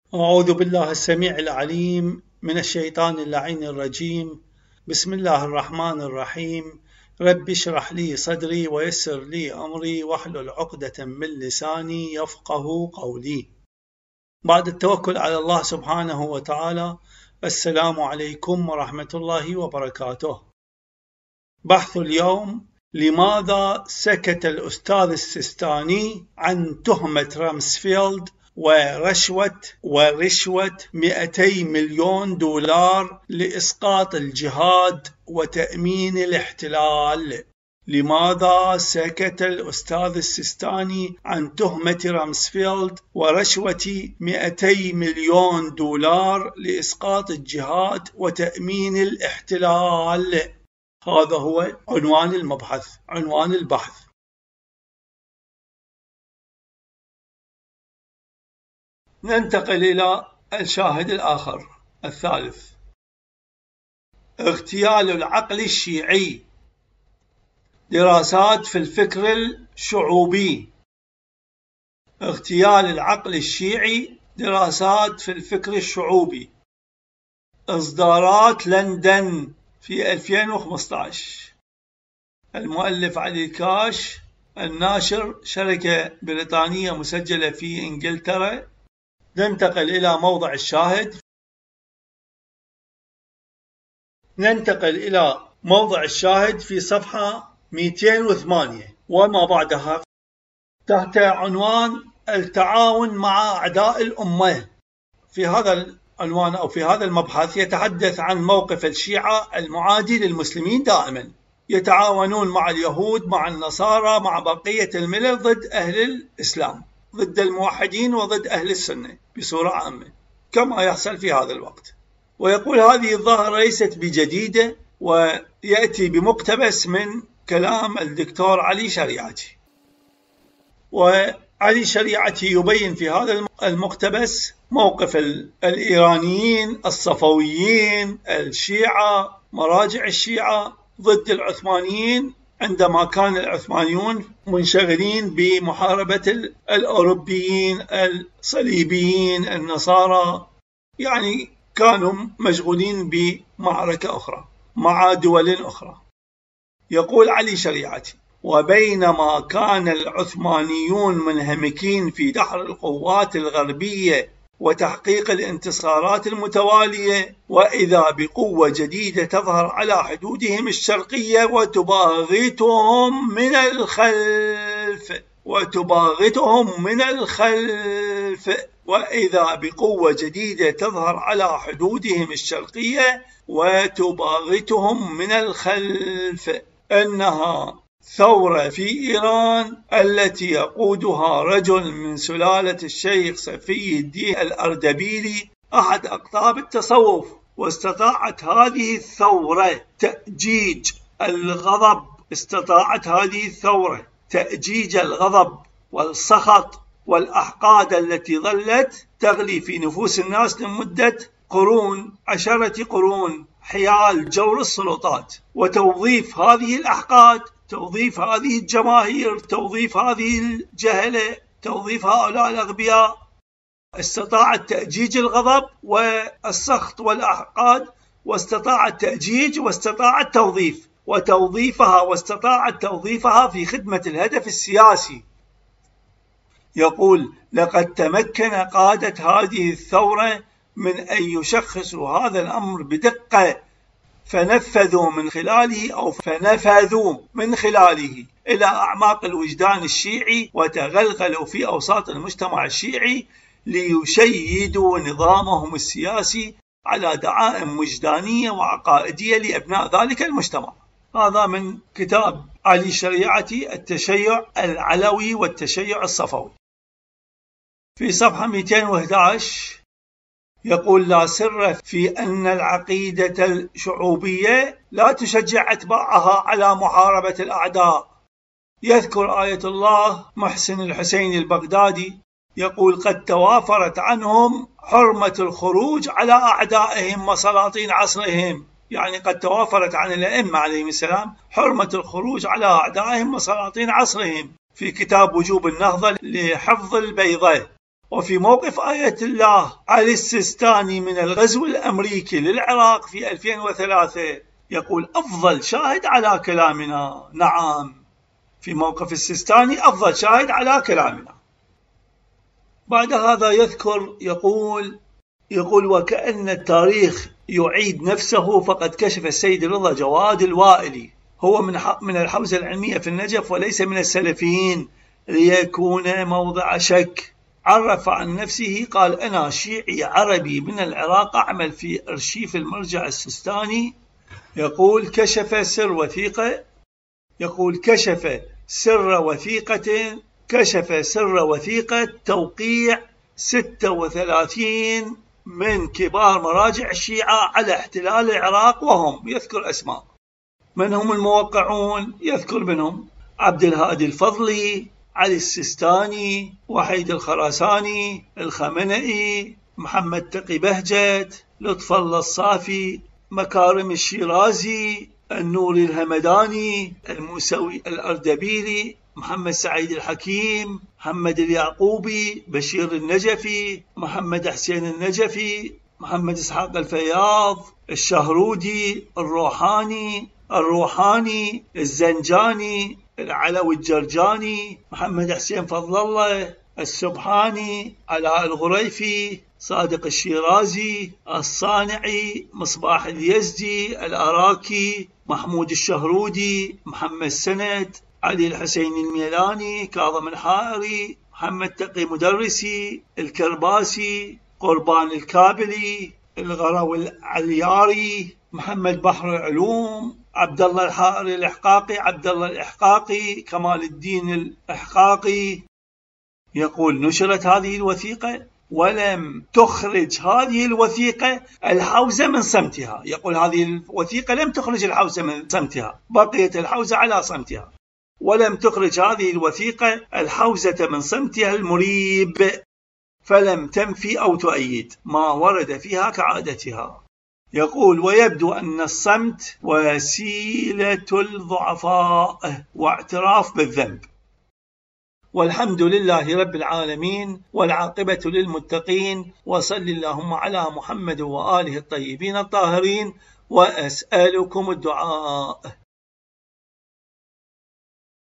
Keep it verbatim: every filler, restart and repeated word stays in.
أعوذ بالله السميع العليم من الشيطان اللعين الرجيم. بسم الله الرحمن الرحيم. رب اشرح لي صدري ويسر لي أمري واحلل عقدة من لساني يفقه قولي. بعد التوكل على الله سبحانه وتعالى، السلام عليكم ورحمة الله وبركاته. بحث اليوم: لماذا سكت الأستاذ السيستاني عن تهمة رامسفيلد ورشوة ورشوة مئتي مليون دولار لإسقاط الجهاد وتأمين الاحتلال؟ لماذا سكت الأستاذ السيستاني عن تهمة رامسفيلد ورشوة مئتي مليون دولار لإسقاط الجهاد وتأمين الاحتلال؟ هذا هو عنوان المبحث، عنوان البحث. ننتقل إلى الشاهد الآخر الثالث: اغتيال العقل الشيعي، دراسات في الفكر الشعوبي. اغتيال العقل الشيعي، دراسات في الفكر الشعوبي، إصدارات لندن في ألفين وخمسة عشر. المؤلف علي الكاش، الناشر شركة بريطانية مسجلة في إنجلترا. ننتقل إلى موضع الشاهد. ننتقل إلى موضع الشاهد في صفحة مئتين وثمانية وما بعدها، تحت عنوان التعاون مع أعداء الأمة. في هذا العنوان أو في هذا المبحث يتحدث عن موقف الشيعة المعادي للمسلمين دائما، يتعاونون مع اليهود، مع النصارى، مع بقية الملل ضد أهل الإسلام، ضد الموحدين وضد أهل السنة بصورة عامة كما يحصل في هذا الوقت. ويقول هذه الظاهرة ليست بجديدة، ويأتي بمقتبس من كلام الدكتور علي شريعتي. وعلي شريعتي يبين في هذا المقتبس موقف الإيرانيين الصفويين الشيعة، مراجع الشيعة ضد العثمانيين عندما كان العثمانيون منشغلين بمحاربة الأوروبيين الصليبيين النصارى، يعني كانوا مشغولين بمعركة أخرى مع دول أخرى. يقول علي شريعتي: وبينما كان العثمانيون منهمكين في دحر القوات الغربية وتحقيق الانتصارات المتوالية، وإذا بقوة جديدة تظهر على حدودهم الشرقية وتباغتهم من الخلف وتباغتهم من الخلف وإذا بقوة جديدة تظهر على حدودهم الشرقية وتباغتهم من الخلف أنها ثورة في إيران التي يقودها رجل من سلالة الشيخ صفي الدين الأردبيلي أحد أقطاب التصوف. واستطاعت هذه الثورة تأجيج الغضب استطاعت هذه الثورة تأجيج الغضب والسخط والأحقاد التي ظلت تغلي في نفوس الناس لمدة قرون، عشرة قرون، حيال جور السلطات، وتوظيف هذه الأحقاد، توظيف هذه الجماهير، توظيف هذه الجهلة، توظيف هؤلاء الأغبياء. استطاعت تأجيج الغضب والسخط والأحقاد، واستطاعت تأجيج واستطاعت توظيف وتوظيفها واستطاعت توظيفها في خدمة الهدف السياسي. يقول: لقد تمكن قادة هذه الثورة من أن يشخصوا هذا الأمر بدقة، فنفذوا من خلاله أو فنفذوا من خلاله إلى أعماق الوجدان الشيعي، وتغلغلوا في أوساط المجتمع الشيعي ليشيدوا نظامهم السياسي على دعائم وجدانية وعقائدية لأبناء ذلك المجتمع. هذا من كتاب علي شريعتي، التشيع العلوي والتشيع الصفوي. في صفحة مئتين وأحد عشر يقول: لا سر في أن العقيدة الشعوبية لا تشجع أتباعها على محاربة الأعداء. يذكر آية الله محسن الحسين البغدادي يقول: قد توافرت عنهم حرمة الخروج على أعدائهم وسلاطين عصرهم. يعني قد توافرت عن الأئمة عليهم السلام حرمة الخروج على أعدائهم وسلاطين عصرهم في كتاب وجوب النهضة لحفظ البيضة. وفي موقف آية الله علي السيستاني من الغزو الأمريكي للعراق في ألفين وثلاثة يقول أفضل شاهد على كلامنا. نعم، في موقف السيستاني أفضل شاهد على كلامنا. بعد هذا يذكر يقول يقول وكأن التاريخ يعيد نفسه، فقد كشف السيد رضا جواد الوائلي هو من من الحوزة العلمية في النجف وليس من السلفيين ليكون موضع شك. عرف عن نفسه قال أنا شيعي عربي من العراق أعمل في أرشيف المرجع السيستاني. يقول كشف سر وثيقة يقول كشف سر وثيقة كشف سر وثيقة توقيع ستة وثلاثين من كبار مراجع الشيعة على احتلال العراق، وهم يذكر أسماء من هم الموقعون. يذكر منهم عبد الهادي الفضلي، علي السيستاني، وحيد الخراساني، الخمنئي، محمد تقي بهجت، لطف الله الصافي، مكارم الشيرازي، النوري الهمداني، الموسوي الأردبيلي، محمد سعيد الحكيم، محمد اليعقوبي، بشير النجفي، محمد حسين النجفي، محمد إسحاق الفياض، الشهرودي، الروحاني الروحاني الزنجاني، العلوي الجرجاني، محمد حسين فضل الله، السبحاني، علاء الغريفي، صادق الشيرازي، الصانعي، مصباح اليزدي، الأراكي، محمود الشهرودي، محمد سند، علي الحسين الميلاني، كاظم الحائري، محمد تقي مدرسي، الكرباسي، قربان الكابلي، الغروي العلياري، محمد بحر العلوم، عبد الله الحائري الإحقاقي، عبد الله الإحقاقي، كمال الدين الإحقاقي. يقول نشرت هذه الوثيقة ولم تخرج هذه الوثيقة الحوزة من صمتها. يقول هذه الوثيقة لم تخرج الحوزة من صمتها، بقيت الحوزة على صمتها، ولم تخرج هذه الوثيقة الحوزة من صمتها المريب، فلم تنفي أو تؤيد ما ورد فيها كعادتها. يقول ويبدو أن الصمت وسيلة الضعفاء واعتراف بالذنب. والحمد لله رب العالمين، والعاقبة للمتقين، وصل اللهم على محمد وآله الطيبين الطاهرين، وأسألكم الدعاء.